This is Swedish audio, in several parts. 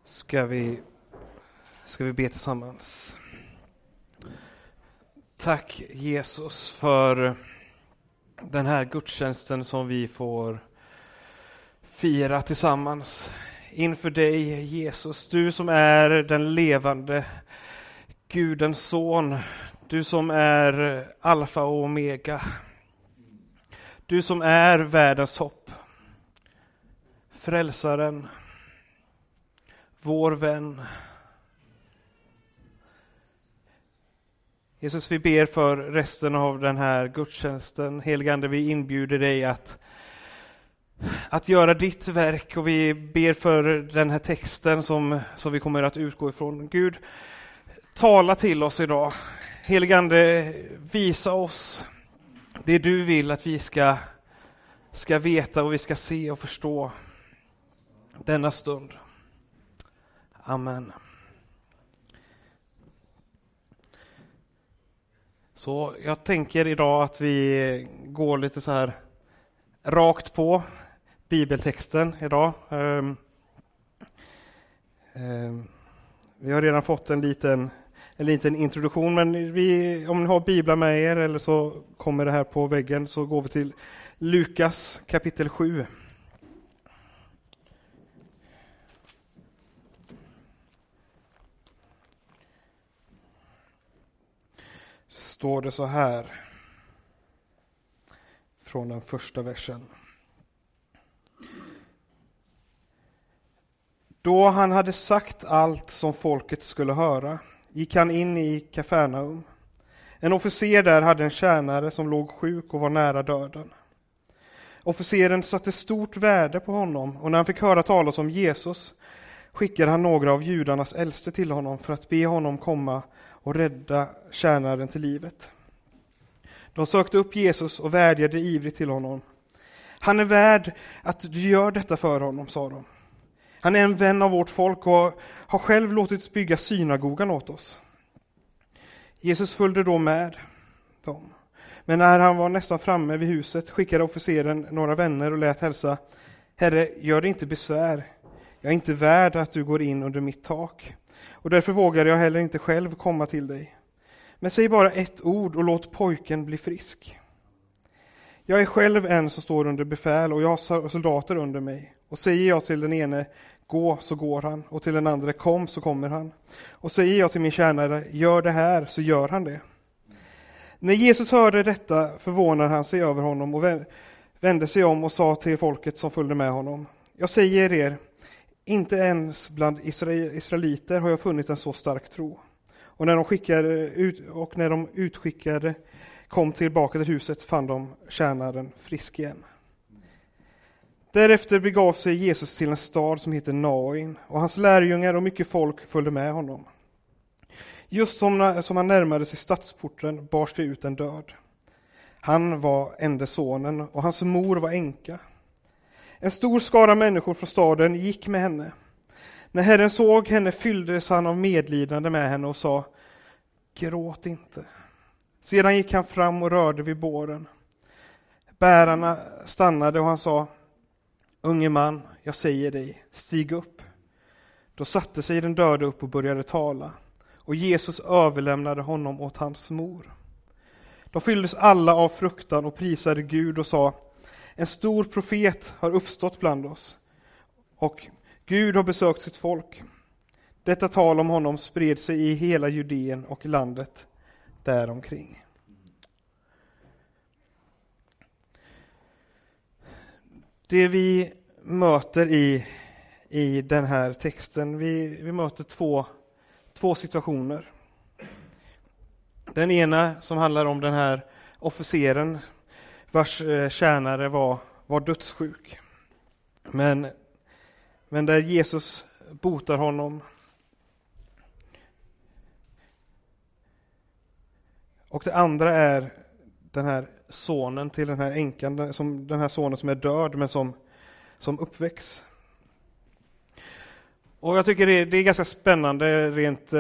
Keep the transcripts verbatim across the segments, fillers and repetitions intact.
Ska vi, ska vi be tillsammans. Tack Jesus för den här gudstjänsten som vi får fira tillsammans inför dig Jesus. Du som är den levande Gudens son. Du som är alfa och omega. Du som är världens hopp. Frälsaren. Vår vän. Jesus, vi ber för resten av den här gudstjänsten. Helige Ande, vi inbjuder dig att, att göra ditt verk, och vi ber för den här texten som, som vi kommer att utgå ifrån. Gud, tala till oss idag. Helige Ande, visa oss det du vill att vi ska, ska veta och vi ska se och förstå denna stund. Amen. Så jag tänker idag att vi går lite så här rakt på bibeltexten idag. Um, um, vi har redan fått en liten, en liten introduktion, men vi, om ni har biblar med er eller så kommer det här på väggen, så går vi till Lukas kapitel sju. Står det så här från den första versen. Då han hade sagt allt som folket skulle höra gick han in i Kafarnaum. En officer där hade en tjänare som låg sjuk och var nära döden. Officeren satte stort värde på honom, och när han fick höra talas om Jesus skickade han några av judarnas äldste till honom för att be honom komma och rädda tjänaren till livet. De sökte upp Jesus och vädjade ivrigt till honom. Han är värd att du gör detta för honom, sa de. Han är en vän av vårt folk och har själv låtit bygga synagogan åt oss. Jesus följde då med dem. Men när han var nästan framme vid huset skickade officeren några vänner och lät hälsa: Herre, gör det inte besvär. Jag är inte värd att du går in under mitt tak. Och därför vågar jag heller inte själv komma till dig. Men säg bara ett ord och låt pojken bli frisk. Jag är själv en som står under befäl, och jag har soldater under mig. Och säger jag till den ene, gå, så går han. Och till den andra, kom, så kommer han. Och säger jag till min tjänare, gör det här, så gör han det. När Jesus hörde detta förvånade han sig över honom och vände sig om och sa till folket som följde med honom: jag säger er, inte ens bland israeliter har jag funnit en så stark tro. Och när de skickade ut, och när de utskickade kom tillbaka till huset fann de tjänaren frisk igen. Därefter begav sig Jesus till en stad som heter Nain, och hans lärjungar och mycket folk följde med honom. Just som, som han närmade sig stadsporten bars det ut en död. Han var ende sonen, och hans mor var änka. En stor skara människor från staden gick med henne. När Herren såg henne fylldes han av medlidande med henne och sa: gråt inte. Sedan gick han fram och rörde vid båren. Bärarna stannade och han sa: unge man, jag säger dig, stig upp. Då satte sig den döde upp och började tala, och Jesus överlämnade honom åt hans mor. De fylldes alla av fruktan och prisade Gud och sa: en stor profet har uppstått bland oss, och Gud har besökt sitt folk. Detta tal om honom spred sig i hela Judeen och landet däromkring. Det vi möter i, i den här texten, vi, vi möter två, två situationer. Den ena som handlar om den här officeren vars tjänare var, var dödssjuk. Men, men där Jesus botar honom. Och det andra är den här sonen till den här änkan, som, den här sonen som är död men som, som uppväcks. Och jag tycker det, det är ganska spännande rent,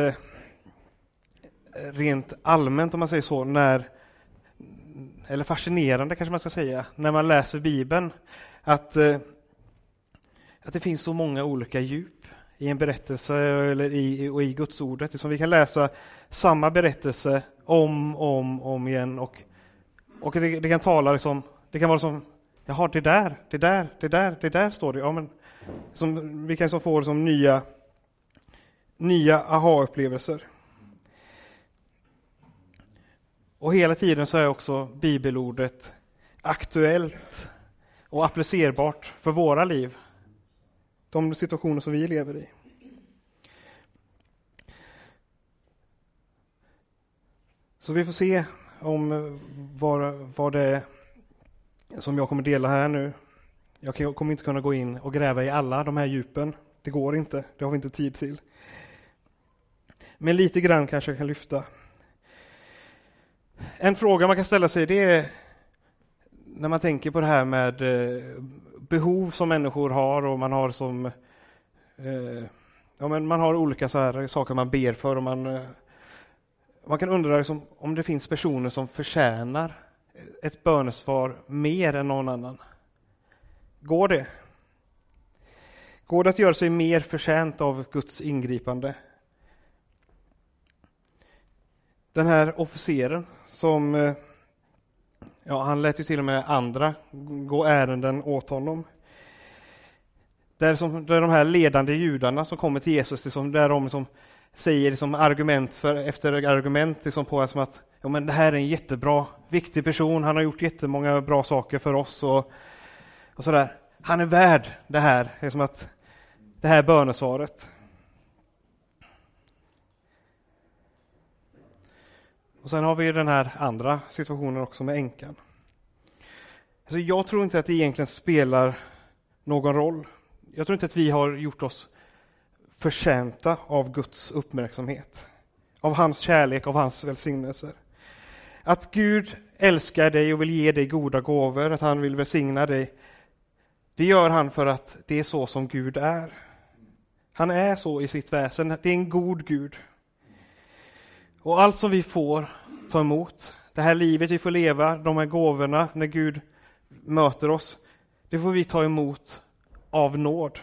rent allmänt, om man säger så, när eller fascinerande kanske man ska säga, när man läser Bibeln, att, att det finns så många olika djup i en berättelse eller i, och i Guds ordet. Som vi kan läsa samma berättelse om och om, om igen. Och, och det, det kan tala liksom, det kan vara som, jaha, det där, det där, det där, det där står det. Ja, men, som, vi kan så få som nya, nya aha-upplevelser. Och hela tiden så är också bibelordet aktuellt och applicerbart för våra liv. De situationer som vi lever i. Så vi får se om vad, vad det är som jag kommer dela här nu. Jag kommer inte kunna gå in och gräva i alla de här djupen. Det går inte, det har vi inte tid till. Men lite grann kanske jag kan lyfta. En fråga man kan ställa sig, det är när man tänker på det här med behov som människor har och man har som eh, ja, men man har olika så här saker man ber för och man, eh, man kan undra liksom, om det finns personer som förtjänar ett bönesvar mer än någon annan. Går det? Går det att göra sig mer förtjänt av Guds ingripande? Den här officeren som, ja, han lät ju till och med andra gå ärenden åt honom. Där, som, där de här ledande judarna som kommer till Jesus, liksom, där de liksom säger liksom argument för, efter argument liksom på som att ja, men det här är en jättebra, viktig person, han har gjort jättemånga bra saker för oss och, och sådär. Han är värd det här, det är som att det här bönesvaret. Och sen har vi den här andra situationen också med änkan. Alltså jag tror inte att det egentligen spelar någon roll. Jag tror inte att vi har gjort oss förtjänta av Guds uppmärksamhet. Av hans kärlek, av hans välsignelser. Att Gud älskar dig och vill ge dig goda gåvor, att han vill välsigna dig. Det gör han för att det är så som Gud är. Han är så i sitt väsen. Det är en god Gud. Och allt som vi får ta emot, det här livet vi får leva, de här gåvorna när Gud möter oss, det får vi ta emot av nåd.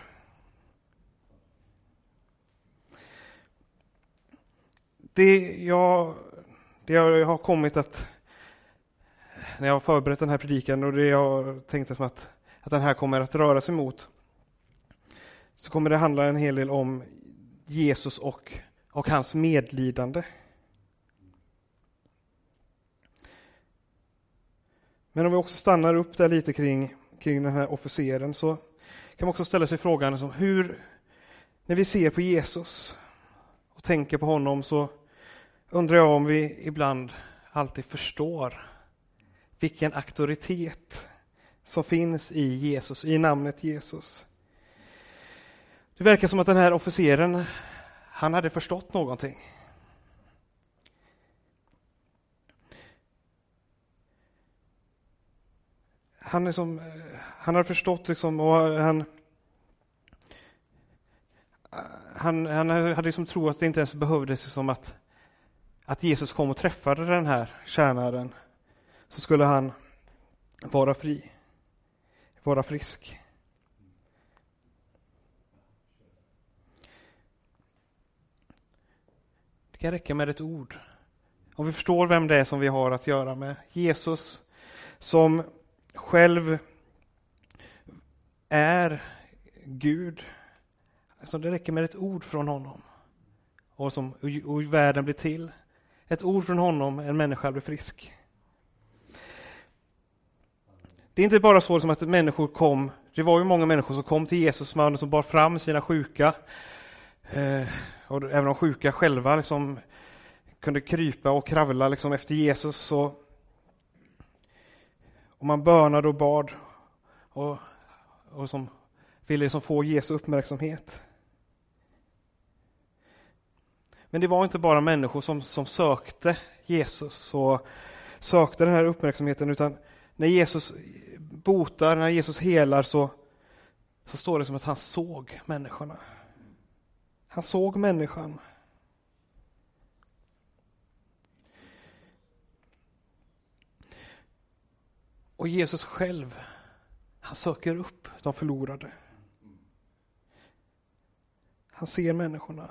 Det jag, det jag har kommit att, när jag har förberett den här predikan och det jag tänkte som att, att den här kommer att röra sig mot, så kommer det handla en hel del om Jesus och, och hans medlidande. Men om vi också stannar upp där lite kring, kring den här officeren, så kan man också ställa sig frågan liksom, hur, när vi ser på Jesus och tänker på honom, så undrar jag om vi ibland alltid förstår vilken auktoritet som finns i Jesus, i namnet Jesus. Det verkar som att den här officeren, han hade förstått någonting. Han, är som, han har förstått liksom, och han, han, han hade liksom trott att det inte ens behövdes som att, att Jesus kom och träffade den här tjänaren, så skulle han vara fri, vara frisk. Det kan räcka med ett ord. Om vi förstår vem det är som vi har att göra med. Jesus som själv är Gud. Alltså det räcker med ett ord från honom. Och, som, och världen blir till. Ett ord från honom, en människa blir frisk. Det är inte bara så som att människor kom. Det var ju många människor som kom till Jesus, som, som bar fram sina sjuka. Eh, och även de sjuka själva liksom kunde krypa och kravla liksom efter Jesus. Så, och man bönade och bad och, och som ville liksom få Jesu uppmärksamhet. Men det var inte bara människor som, som sökte Jesus och sökte den här uppmärksamheten, utan när Jesus botar, när Jesus helar, så, så står det som att han såg människorna. Han såg människan. Och Jesus själv, han söker upp de förlorade. Han Han ser människorna.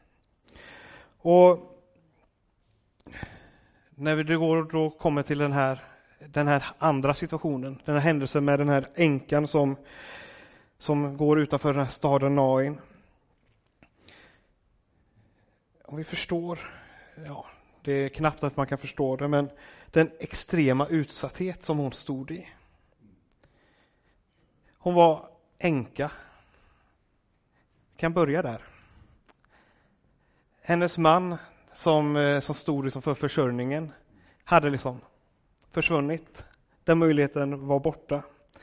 Och när vi då, då kommer till den här, den här andra situationen, den här händelsen med den här änkan som, som går utanför den här staden Nain. Om vi förstår, ja, det är knappt att man kan förstå det, men den extrema utsatthet som hon stod i. Hon var änka. Vi kan börja där. Hennes man som, som stod liksom för försörjningen hade liksom försvunnit. Den möjligheten var borta.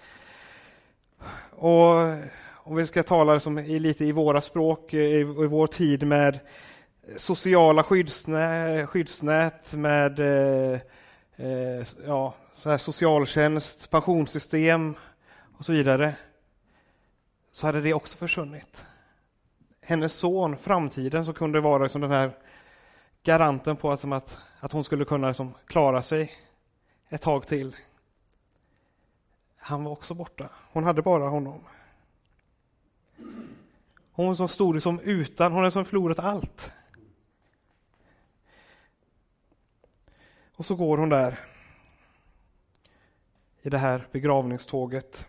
Och om vi ska tala liksom i, lite i våra språk, i, i vår tid med sociala skyddsnät, skyddsnät med eh, eh, ja, så här socialtjänst, pensionssystem och så vidare, så hade det också försvunnit. Hennes son, framtiden, som kunde vara liksom den här garanten på att, att, att hon skulle kunna liksom klara sig ett tag till. Han var också borta. Hon hade bara honom. Hon som stod liksom utan, hon hade som förlorat allt. Och så går hon där i det här begravningståget.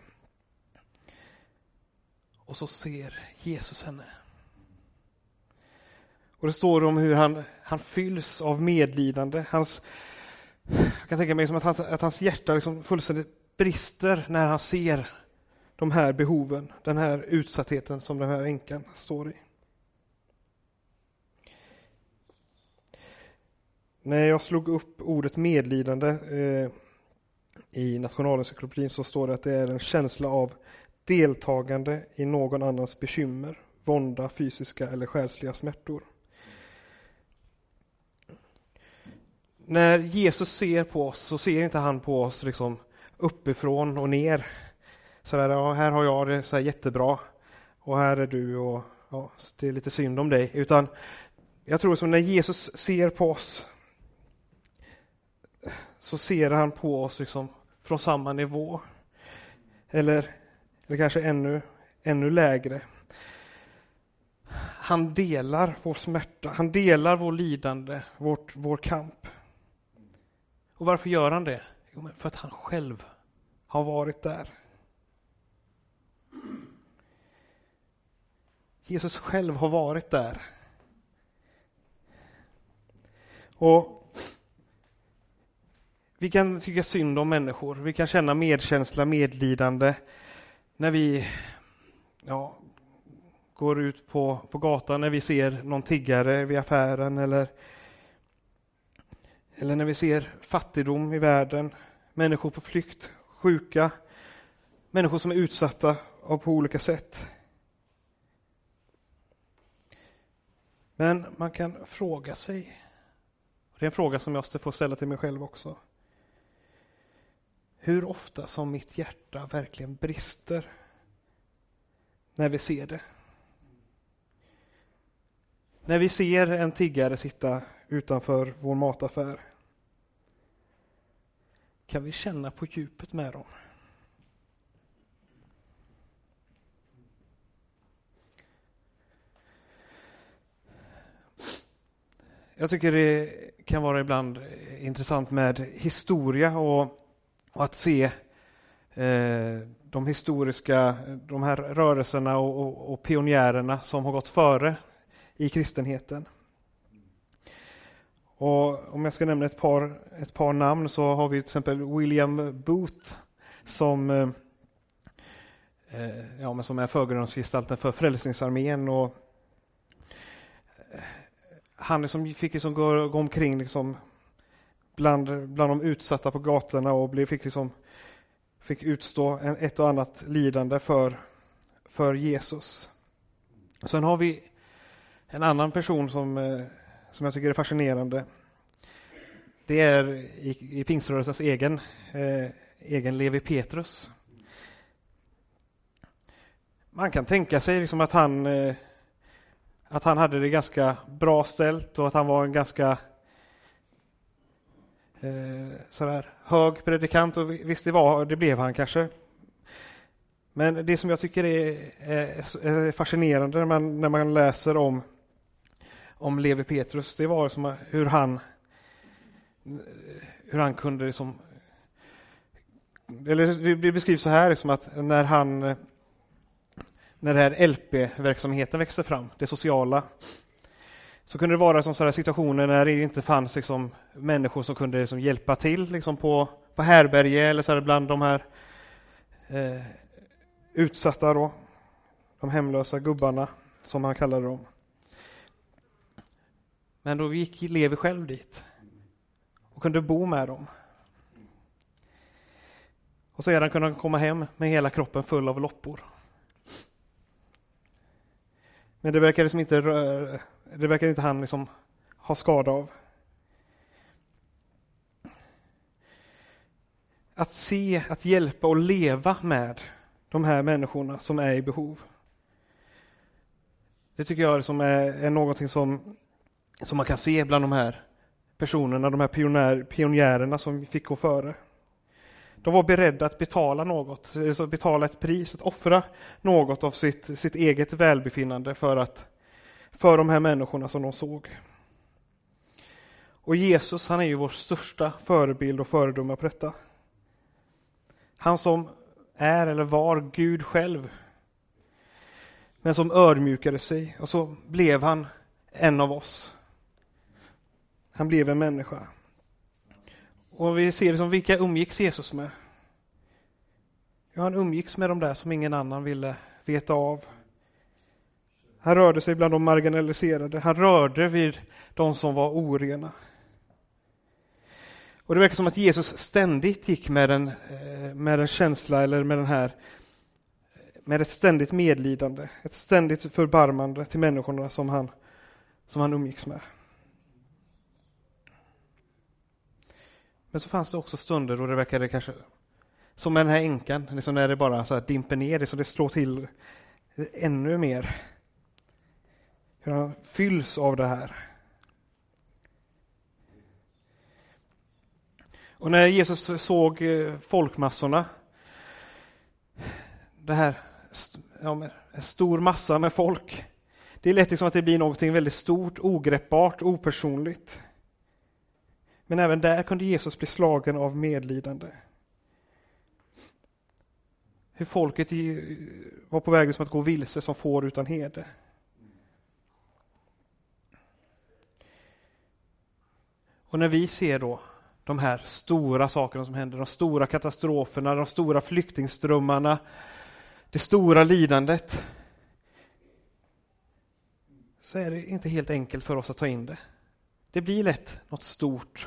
Och så ser Jesus henne. Och det står om hur han, han fylls av medlidande. Hans, jag kan tänka mig som att, han, att hans hjärta liksom fullständigt brister när han ser de här behoven, den här utsattheten som den här änkan står i. När jag slog upp ordet medlidande eh, i Nationalencyklopedin så står det att det är en känsla av deltagande i någon annans bekymmer, vånda, fysiska eller själsliga smärtor. När Jesus ser på oss så ser inte han på oss liksom uppifrån och ner. Så där, ja, här har jag det så här jättebra och här är du och ja, det är lite synd om dig. Utan jag tror som när Jesus ser på oss så ser han på oss liksom från samma nivå. Eller, eller kanske ännu, ännu lägre. Han delar vår smärta, han delar vår lidande, vårt, vår kamp. Och varför gör han det? Jo, men för att han själv har varit där. Jesus själv har varit där. Och vi kan tycka synd om människor. Vi kan känna medkänsla, medlidande när vi ja, går ut på, på gatan, när vi ser någon tiggare vid affären eller, eller när vi ser fattigdom i världen, människor på flykt, sjuka, människor som är utsatta av på olika sätt. Men man kan fråga sig, och det är en fråga som jag får ställa till mig själv också, hur ofta som mitt hjärta verkligen brister när vi ser det. När vi ser en tiggare sitta utanför vår mataffär, kan vi känna på djupet med dem. Jag tycker det kan vara ibland intressant med historia och, och att se eh, de historiska, de här rörelserna och, och, och pionjärerna som har gått före i kristenheten. Och om jag ska nämna ett par, ett par namn så har vi till exempel William Booth som, eh, ja, men som är förgrundsgestalten för Frälsningsarmén. Och han liksom fick liksom gå, gå omkring liksom bland, bland de utsatta på gatorna och blev, fick, liksom, fick utstå en, ett och annat lidande för, för Jesus. Och sen har vi en annan person som, eh, som jag tycker är fascinerande. Det är i, i pingströrelsens egen, eh, egen Levi Petrus. Man kan tänka sig liksom att han eh, att han hade det ganska bra ställt och att han var en ganska eh, sådär hög predikant, och visst det var, det blev han kanske. Men det som jag tycker är, är, är fascinerande när man, när man läser om, om Levi Petrus, det var som hur han hur han kunde liksom, eller det beskrivs så här liksom att när han när det här L P-verksamheten växte fram, det sociala, så kunde det vara som sådana situationer när det inte fanns liksom människor som kunde liksom hjälpa till liksom på, på härberge eller så här bland de här eh, utsatta då, de hemlösa gubbarna som han kallade dem. Men då gick Levi själv dit och kunde bo med dem. Och sedan kunde han komma hem med hela kroppen full av loppor. Men det verkar liksom inte det verkar inte han liksom ha skada av. Att se, att hjälpa och leva med de här människorna som är i behov. Det tycker jag liksom är, är någonting som, som man kan se bland de här personerna, de här pionjär, pionjärerna som fick gå före. De var beredda att betala något, alltså betala ett pris, att offra något av sitt, sitt eget välbefinnande för, att, för de här människorna som de såg. Och Jesus, han är ju vår största förebild och föredöme på detta. Han som är eller var Gud själv, men som ödmjukade sig, och så blev han en av oss. Han blev en människa. Och vi ser det som vilka umgicks Jesus med. Ja, han umgicks med de där som ingen annan ville veta av. Han rörde sig bland de marginaliserade. Han rörde vid de som var orena. Och det verkar som att Jesus ständigt gick med en, med en känsla eller med den här med ett ständigt medlidande, ett ständigt förbarmande till människorna som han, som han umgicks med. Men så fanns det också stunder då det verkade kanske som med den här änkan, liksom när det bara så här dimper ner, det så det slår till ännu mer. Hur han fylls av det här. Och när Jesus såg folkmassorna, det här, ja, en stor massa med folk, det är lätt liksom att det blir någonting väldigt stort, ogreppbart, opersonligt. Men även där kunde Jesus bli slagen av medlidande. Hur folket var på väg som att gå vilse som får utan herde. Och när vi ser då de här stora sakerna som händer, de stora katastroferna, de stora flyktingströmmarna, det stora lidandet, så är det inte helt enkelt för oss att ta in det. Det blir lätt något stort.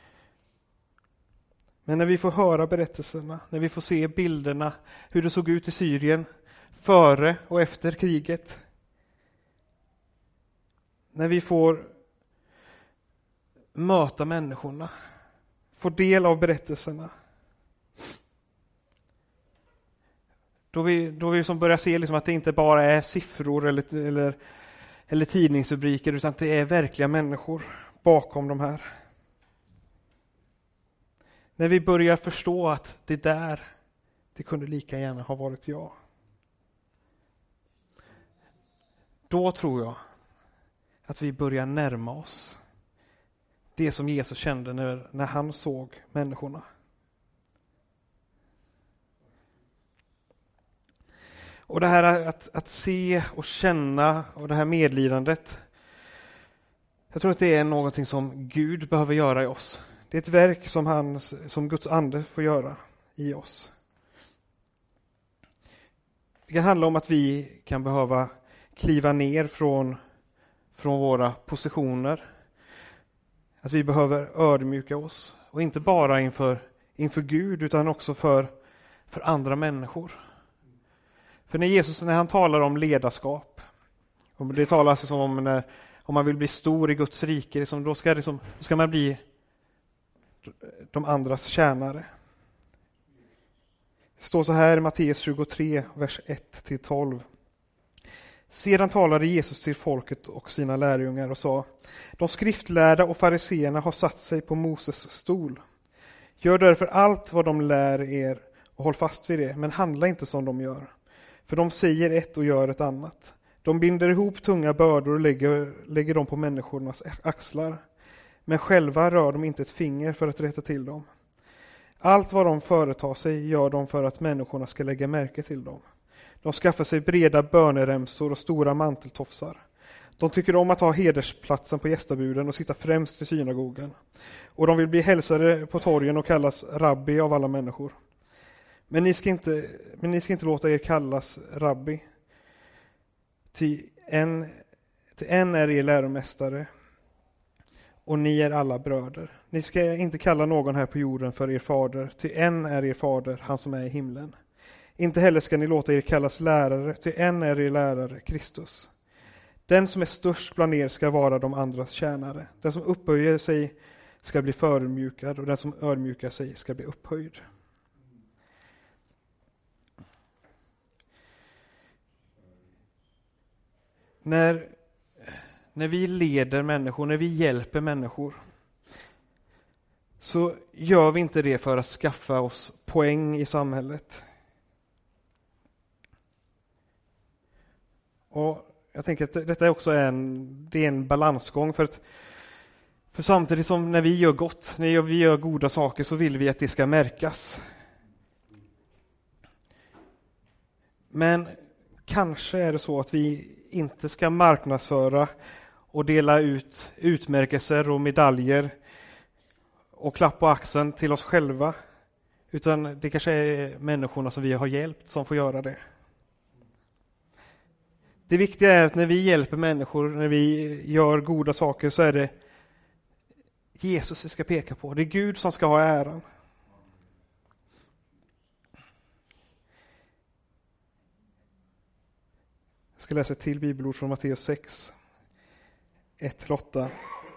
Men när vi får höra berättelserna, när vi får se bilderna, hur det såg ut i Syrien före och efter kriget, när vi får möta människorna, får del av berättelserna, då vi, då vi som börjar se liksom att det inte bara är siffror eller, eller, eller tidningsrubriker, utan att det är verkliga människor bakom de här. När vi börjar förstå att det där, det kunde lika gärna ha varit jag. Då tror jag att vi börjar närma oss det som Jesus kände när, när han såg människorna. Och det här att, att se och känna och det här medlidandet, jag tror att det är någonting som Gud behöver göra i oss. Det är ett verk som, han, som Guds ande får göra i oss. Det kan handla om att vi kan behöva kliva ner från, från våra positioner. Att vi behöver ödmjuka oss. Och inte bara inför, inför Gud utan också för, för andra människor. För när Jesus, när han talar om ledarskap, och det talas liksom om när, om man vill bli stor i Guds rike, liksom, då, ska, liksom, då ska man bli de andras tjänare. Det står så här i Matteus tjugotre, vers ett till tolv. Sedan talade Jesus till folket och sina lärjungar och sa: de skriftlärda och fariseerna har satt sig på Moses stol. Gör därför allt vad de lär er och håll fast vid det, men handla inte som de gör. För de säger ett och gör ett annat. De binder ihop tunga bördor och lägger, lägger dem på människornas axlar. Men själva rör de inte ett finger för att rätta till dem. Allt vad de företar sig gör de för att människorna ska lägga märke till dem. De skaffar sig breda böneremsor och stora manteltofsar. De tycker om att ha hedersplatsen på gästabuden och sitta främst i synagogan. Och de vill bli hälsade på torgen och kallas rabbi av alla människor. Men ni ska inte, men ni ska inte låta er kallas rabbi. Ty en, ty en är er läromästare och ni är alla bröder. Ni ska inte kalla någon här på jorden för er fader, ty en är er fader, han som är i himlen. Inte heller ska ni låta er kallas lärare, ty en är er lärare, Kristus. Den som är störst bland er ska vara de andras tjänare. Den som upphöjer sig ska bli förödmjukad och den som ödmjukar sig ska bli upphöjd. När, när vi leder människor, när vi hjälper människor, så gör vi inte det för att skaffa oss poäng i samhället. Och jag tänker att detta är också en, det är en balansgång. För, att, för samtidigt som när vi gör gott, när vi gör goda saker, så vill vi att det ska märkas. Men kanske är det så att vi inte ska marknadsföra och dela ut utmärkelser och medaljer och klapp på axeln till oss själva. Utan det kanske är människorna som vi har hjälpt som får göra det. Det viktiga är att när vi hjälper människor, när vi gör goda saker, så är det Jesus vi ska peka på. Det är Gud som ska ha äran. Jag ska läsa ett till bibelord från Matteus sex, ett till åtta.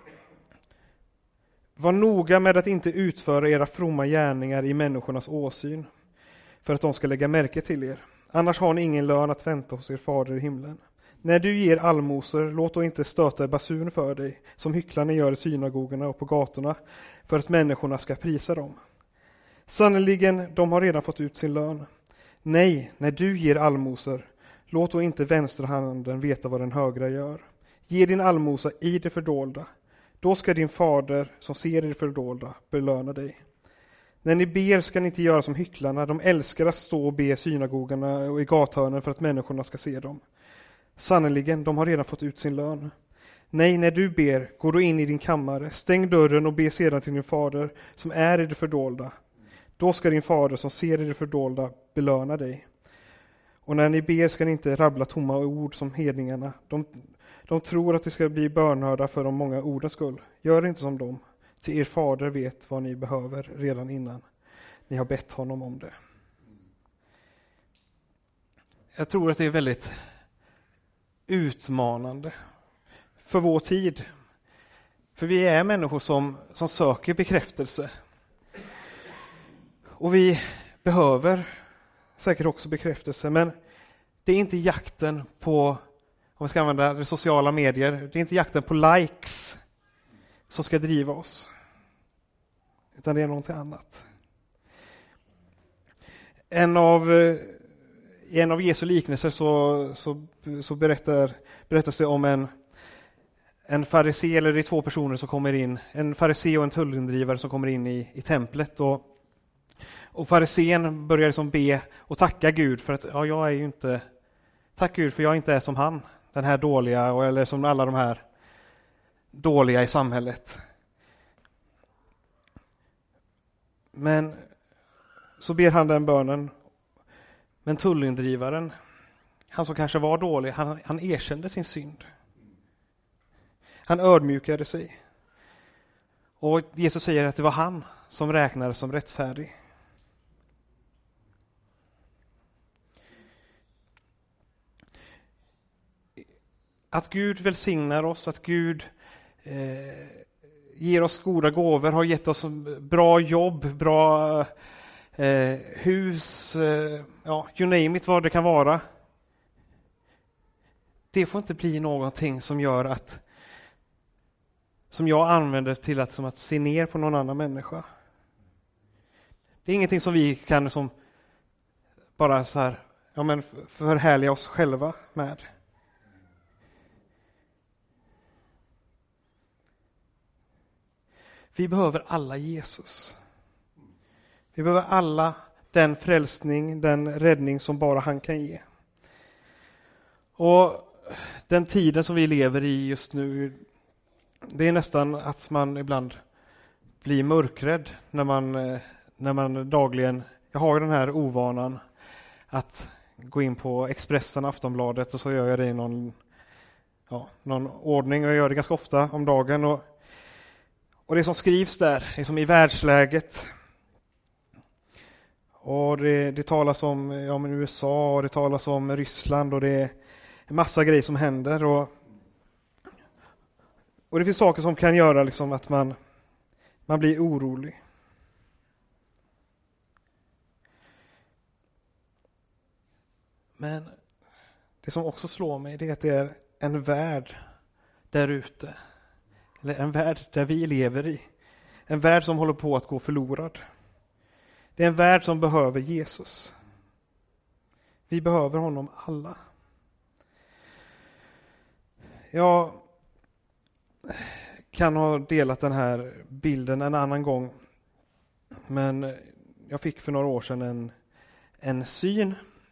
Var noga med att inte utföra era fromma gärningar i människornas åsyn, för att de ska lägga märke till er. Annars har ni ingen lön att vänta hos er fader i himlen. När du ger allmosor, låt då inte stöta basun för dig, som hycklarna gör i synagogorna och på gatorna, för att människorna ska prisa dem. Sannoliken, de har redan fått ut sin lön. Nej, när du ger allmosor, låt då inte vänsterhanden veta vad den högra gör. Ge din allmosa i det fördolda. Då ska din fader, som ser i det fördolda, belöna dig. När ni ber ska ni inte göra som hycklarna. De älskar att stå och be i synagogorna och i gathörnen för att människorna ska se dem. Sannoliken, de har redan fått ut sin lön. Nej, när du ber, gå då in i din kammare, stäng dörren och be sedan till din fader som är i det fördolda. Då ska din fader som ser i det fördolda belöna dig. Och när ni ber ska ni inte rabbla tomma ord som hedningarna. De, de tror att det ska bli bönhörda för de många ordens skull. Gör inte som dem, till er fader vet vad ni behöver redan innan ni har bett honom om det. Jag tror att det är väldigt utmanande för vår tid. För vi är människor som, som söker bekräftelse. Och vi behöver säkert också bekräftelse, men det är inte jakten på, om vi ska använda det, sociala medier, det är inte jakten på likes som ska driva oss, utan det är någonting annat. En av, I en av Jesu liknelser så, så, så berättar, berättas det om en, en farisé, eller det är två personer som kommer in, en farisé och en tullindrivare som kommer in i, i templet, och Och farisén börjar liksom be och tacka Gud för att ja, jag är ju inte, tack Gud för jag inte är som han, den här dåliga, eller som alla de här dåliga i samhället. Men så ber han den bönen. Men tullindrivaren, han som kanske var dålig, han, han erkände sin synd. Han ödmjukade sig. Och Jesus säger att det var han som räknades som rättfärdig. Att Gud välsignar oss, att Gud eh, ger oss goda gåvor, har gett oss bra jobb, bra eh, hus, eh, ja, you name it, vad det kan vara. Det får inte bli någonting som gör att, som jag använder till att, som att se ner på någon annan människa. Det är ingenting som vi kan som bara så här, ja men förhärliga oss själva med. Vi behöver alla Jesus. Vi behöver alla den frälsning, den räddning som bara han kan ge. Och den tiden som vi lever i just nu, det är nästan att man ibland blir mörkrädd när man, när man dagligen, jag har ju den här ovanan att gå in på Expressen, Aftonbladet, och så gör jag det i någon, ja, någon ordning, och jag gör det ganska ofta om dagen. Och, och det som skrivs där är som i världsläget. Och det, det talas om ja, men U S A, och det talas om Ryssland, och det är en massa grejer som händer. Och, och det finns saker som kan göra liksom att man, man blir orolig. Men det som också slår mig, det är att det är en värld där ute. Eller en värld där vi lever i. En värld som håller på att gå förlorad. Det är en värld som behöver Jesus. Vi behöver honom alla. Jag kan ha delat den här bilden en annan gång. Men jag fick för några år sedan en, en syn.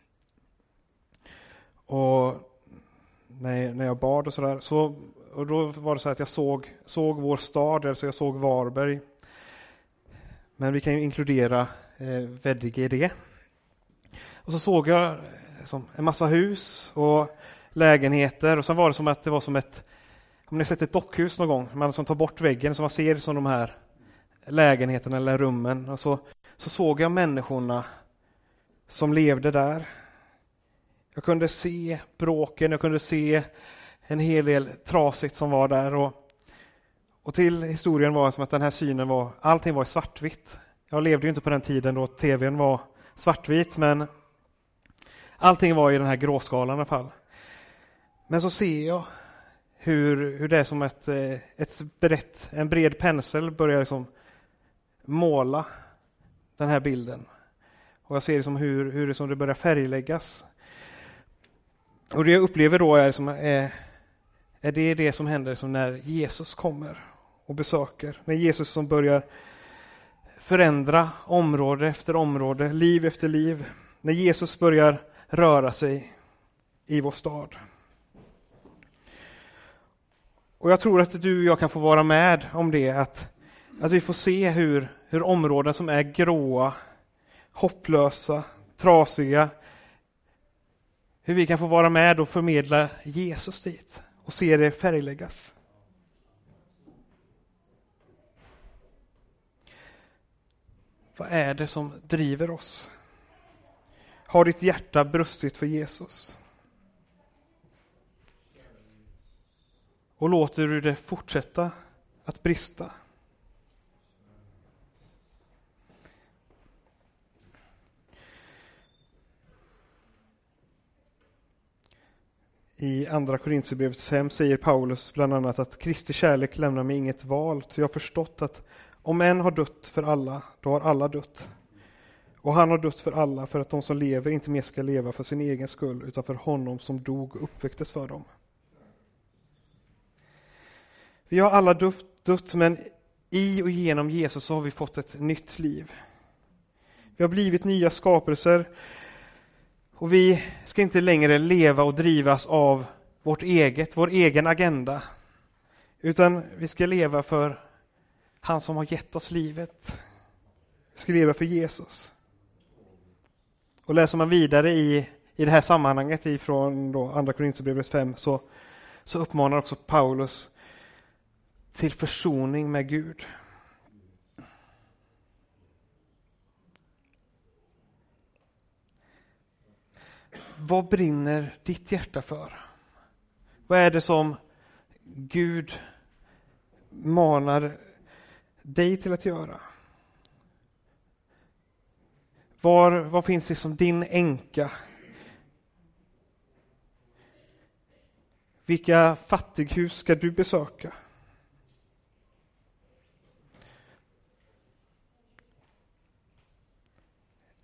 Och när, när jag bad och sådär, så, och då var det så att jag såg, såg vår stad, alltså jag såg Varberg. Men vi kan ju inkludera eh, Veddige i det. Och så såg jag som en massa hus och lägenheter, och sen var det som att det var som ett, om ni har sett ett dockhus någon gång, man som tar bort väggen så man ser som de här lägenheterna eller rummen, och så, så såg jag människorna som levde där. Jag kunde se bråken, jag kunde se en hel del trasigt som var där, och, och till historien var det som att den här synen var, allting var i svartvitt. Jag levde ju inte på den tiden då tvn var svartvit, men allting var i den här gråskalan i alla fall. Men så ser jag hur, hur det är som ett, ett brett, en bred pensel börjar liksom måla den här bilden. Och jag ser liksom hur, hur det, som det börjar färgläggas. Och det jag upplever då är, som är, är det det som händer som när Jesus kommer och besöker. När Jesus som börjar förändra område efter område, liv efter liv. När Jesus börjar röra sig i vår stad. Och jag tror att du och jag kan få vara med om det. Att, att vi får se hur, hur områden som är gråa, hopplösa, trasiga, hur vi kan få vara med och förmedla Jesus dit och se det färgläggas. Vad är det som driver oss? Har ditt hjärta brustit för Jesus? Och låter du det fortsätta att brista? I andra Korinthierbrevet fem säger Paulus bland annat att Kristi kärlek lämnar mig inget val, så jag har förstått att om en har dött för alla, då har alla dött. Och han har dött för alla, för att de som lever inte mer ska leva för sin egen skull, utan för honom som dog och uppväcktes för dem. Vi har alla dött, dött, men i och genom Jesus så har vi fått ett nytt liv. Vi har blivit nya skapelser. Och vi ska inte längre leva och drivas av vårt eget, vår egen agenda. Utan vi ska leva för han som har gett oss livet. Vi ska leva för Jesus. Och läser man vidare i, i det här sammanhanget ifrån då andra Korinthierbrevet fem, så, så uppmanar också Paulus till försoning med Gud. Vad brinner ditt hjärta för? Vad är det som Gud manar dig till att göra? Var, var finns det som din änka? Vilka fattighus ska du besöka?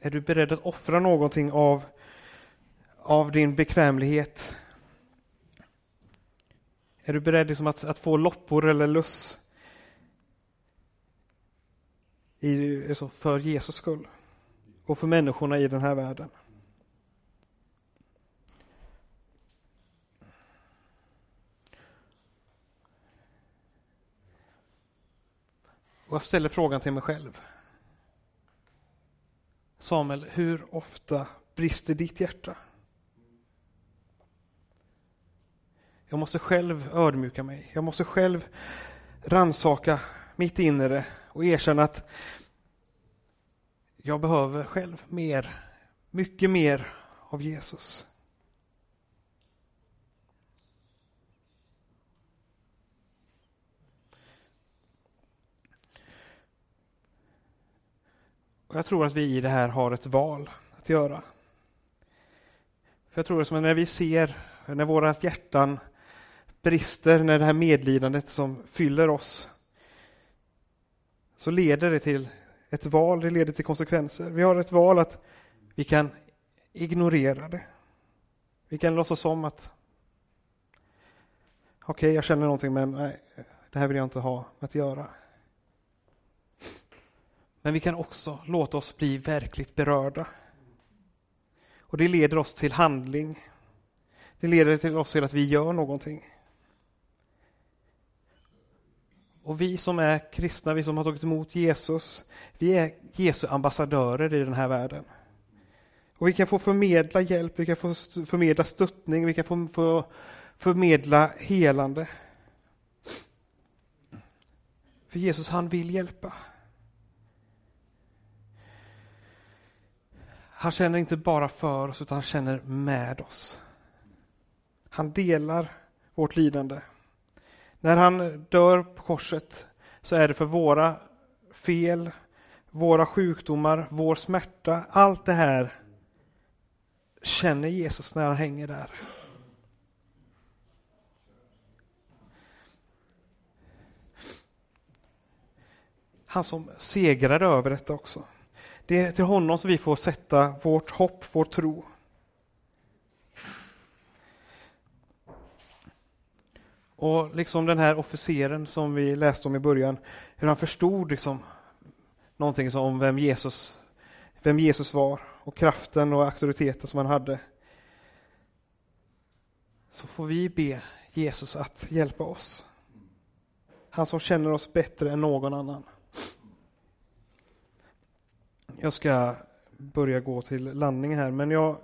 Är du beredd att offra någonting av, av din bekvämlighet? Är du beredd liksom att, att få loppor eller luss i, alltså för Jesus skull och för människorna i den här världen? Och jag ställer frågan till mig själv. Samuel, hur ofta brister ditt hjärta? Jag måste själv ödmjuka mig. Jag måste själv rannsaka mitt inre och erkänna att jag behöver själv mer, mycket mer av Jesus. Och jag tror att vi i det här har ett val att göra. För jag tror att när vi ser, när våra hjärtan brister, när det här medlidandet som fyller oss, så leder det till ett val, det leder till konsekvenser. Vi har ett val att vi kan ignorera det. Vi kan låtsas som att okej, okay, jag känner någonting, men nej, det här vill jag inte ha att göra. Men vi kan också låta oss bli verkligt berörda. Och det leder oss till handling. Det leder till oss till att vi gör någonting. Och vi som är kristna, vi som har tagit emot Jesus, vi är Jesu ambassadörer i den här världen. Och vi kan få förmedla hjälp, vi kan få förmedla stöttning, vi kan få, få förmedla helande. För Jesus, han vill hjälpa. Han känner inte bara för oss, utan han känner med oss. Han delar vårt lidande. När han dör på korset så är det för våra fel, våra sjukdomar, vår smärta. Allt det här känner Jesus när han hänger där. Han som segrade över detta också. Det är till honom som vi får sätta vårt hopp, vår tro. Och liksom den här officeren som vi läste om i början, hur han förstod liksom någonting som om vem Jesus, vem Jesus var och kraften och auktoriteten som han hade. Så får vi be Jesus att hjälpa oss. Han som känner oss bättre än någon annan. Jag ska börja gå till landning här, men jag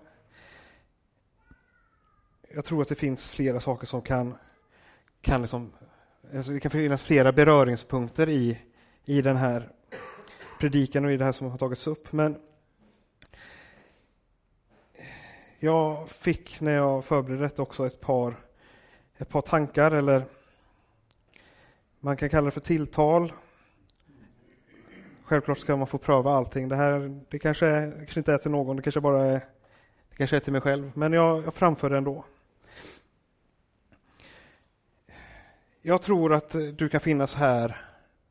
jag tror att det finns flera saker som kan kan liksom, alltså det kan finnas flera beröringspunkter i i den här predikan och i det här som har tagits upp, men jag fick när jag förberedde detta också ett par ett par tankar, eller man kan kalla det för tilltal. Självklart ska man få pröva allting. Det här, det kanske, är, det kanske inte är till någon, det kanske bara är, det kanske är till mig själv. Men jag, jag framför det ändå. Jag tror att du kan finnas här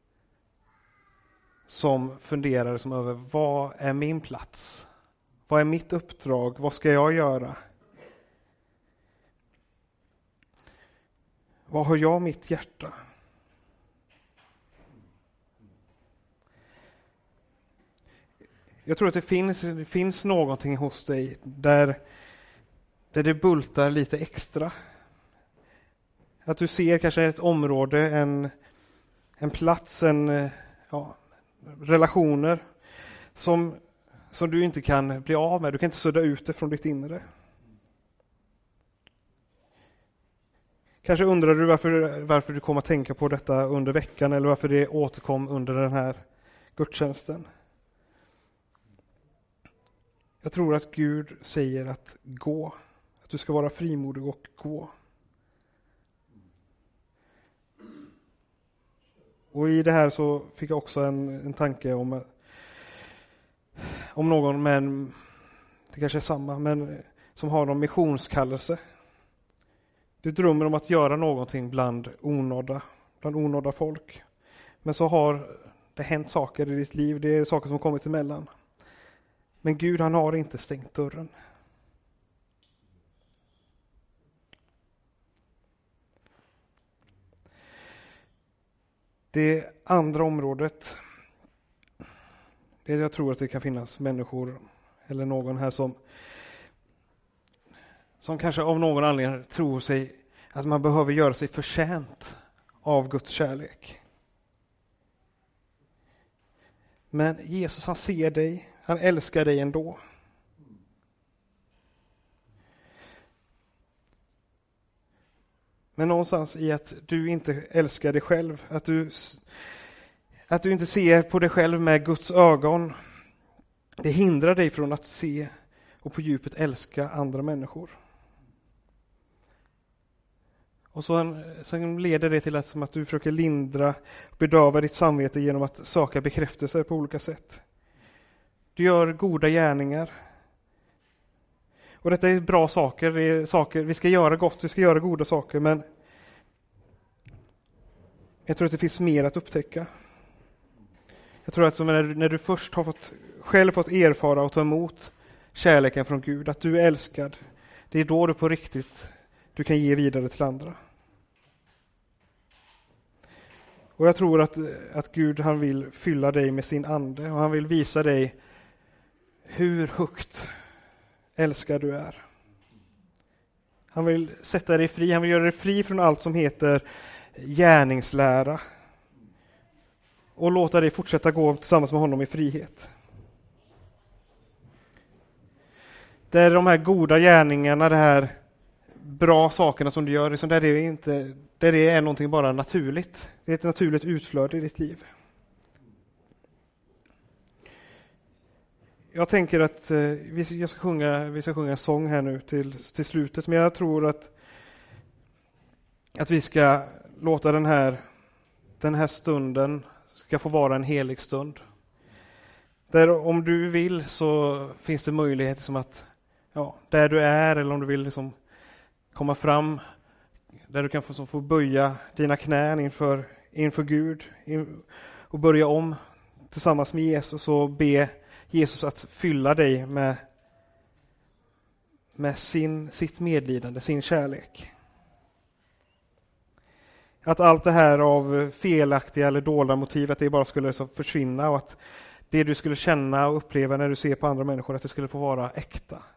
som funderar som över vad är min plats? Vad är mitt uppdrag? Vad ska jag göra? Vad har jag mitt hjärta? Jag tror att det finns, det finns någonting hos dig där, där det bultar lite extra. Att du ser kanske ett område, en, en plats, en, ja, relationer som, som du inte kan bli av med. Du kan inte sudda ut det från ditt inre. Kanske undrar du varför, varför du kommer att tänka på detta under veckan eller varför det återkom under den här gudstjänsten. Jag tror att Gud säger att gå. Att du ska vara frimodig och gå. Och i det här så fick jag också en, en tanke om, om någon, men det kanske är samma, men som har någon missionskallelse. Du drömmer om att göra någonting bland onådda, bland onådda folk. Men så har det hänt saker i ditt liv, det är saker som kommit emellan. Men Gud, han har inte stängt dörren. Det andra området, det är jag tror att det kan finnas människor eller någon här som som kanske av någon anledning tror sig att man behöver göra sig förtjänt av Guds kärlek. Men Jesus, han ser dig, han älskar dig ändå. Men någonstans i att du inte älskar dig själv, att du, att du inte ser på dig själv med Guds ögon, det hindrar dig från att se och på djupet älska andra människor. Och så, sen leder det till att, som att du försöker lindra, bedöva ditt samvete genom att söka bekräftelser på olika sätt. Du gör goda gärningar. Och detta är bra saker, det är saker, vi ska göra gott, vi ska göra goda saker, men jag tror att det finns mer att upptäcka. Jag tror att när, när du först har fått, själv fått erfara och ta emot kärleken från Gud, att du är älskad, det är då du på riktigt du kan ge vidare till andra. Och jag tror att, att Gud, han vill fylla dig med sin ande och han vill visa dig hur högt älskad du är. Han vill sätta dig fri, han vill göra dig fri från allt som heter gärningslära och låta dig fortsätta gå tillsammans med honom i frihet. Där de här goda gärningarna, det här bra sakerna som du gör, liksom där, det är inte, där det är någonting bara naturligt. Det är ett naturligt utflöde i ditt liv. Jag tänker att eh, vi, jag ska sjunga, vi ska sjunga en sång här nu till, till slutet, men jag tror att, att vi ska låta den här, den här stunden ska få vara en helig stund. Där om du vill så finns det möjlighet som att, ja, där du är, eller om du vill liksom komma fram, där du kan få, få böja dina knän inför, inför Gud in, och börja om tillsammans med Jesus och be Jesus att fylla dig med, med sin, sitt medlidande, sin kärlek. Att allt det här av felaktiga eller dolda motiv, att det bara skulle så försvinna och att det du skulle känna och uppleva när du ser på andra människor, att det skulle få vara äkta.